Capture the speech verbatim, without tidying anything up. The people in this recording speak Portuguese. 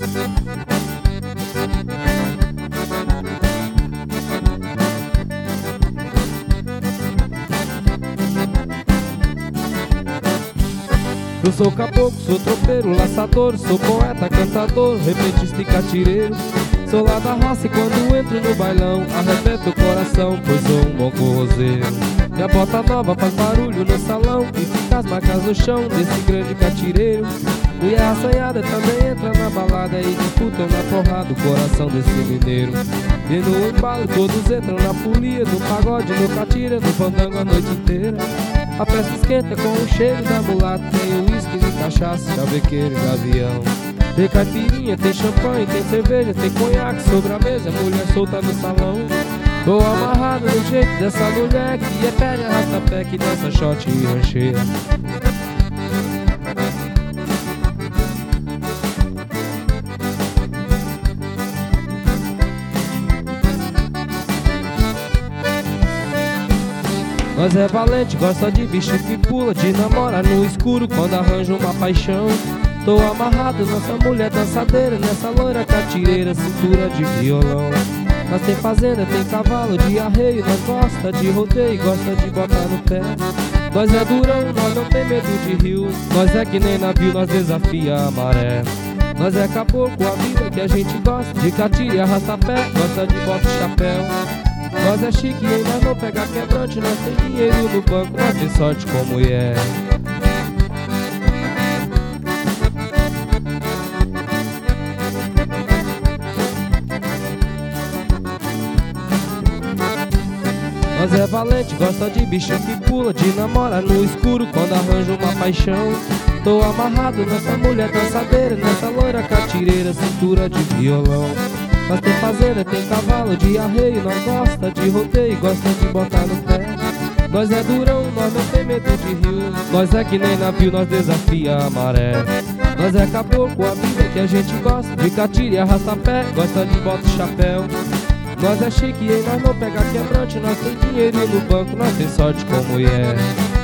Eu sou caboclo, sou tropeiro, laçador, sou poeta, cantador, repentista e catireiro. Sou lá da roça e quando entro no bailão arrebento o coração, pois sou um bom corrozeiro. Minha bota nova faz barulho no salão e fica as marcas no chão desse grande catireiro. Mulher assanhada também entra na balada e disputam na porrada o coração desse mineiro. E no embalo todos entram na folia, no pagode, no catira, no fandango a noite inteira. A festa esquenta com o cheiro da mulata, tem uísque e cachaça, chavequeiro e gavião. Tem caipirinha, tem champanhe, tem cerveja, tem conhaque sobre a mesa, mulher solta no salão. Tô amarrado no jeito dessa mulher que é pé de arrasta-pé, que dança shot e rancheira. Nós é valente, gosta de bicho que pula, de namora no escuro quando arranja uma paixão. Tô amarrado nessa mulher dançadeira, nessa loira catireira, cintura de violão. Nós tem fazenda, tem cavalo de arreio, nós gosta de rodeio, gosta de botar no pé. Nós é durão, nós não tem medo de rio, nós é que nem navio, nós desafia a maré. Nós é caboclo, a vida que a gente gosta, de catira e arrasta-pé, gosta de bota e chapéu. Nós é chique e nós não pega quebrante, nós tem dinheiro no banco, nós tem sorte com mulher. Nós é valente, gosta de bicho que pula, de namora no escuro quando arranja uma paixão. Tô amarrado nessa mulher dançadeira, nessa loira catireira, cintura de violão. Nós tem fazenda, tem cavalo de arreio, nós gosta de rodeio, gosta de botar no pé. Nós é durão, nós não tem medo de rio, nós é que nem navio, nós desafia a maré. Nós é caboclo, a vida que a gente gosta, de catira e arrasta-pé, gosta de bota e chapéu. Nós é chique e nós não pega quebrante, nós tem dinheiro no banco, nós tem sorte com mulher.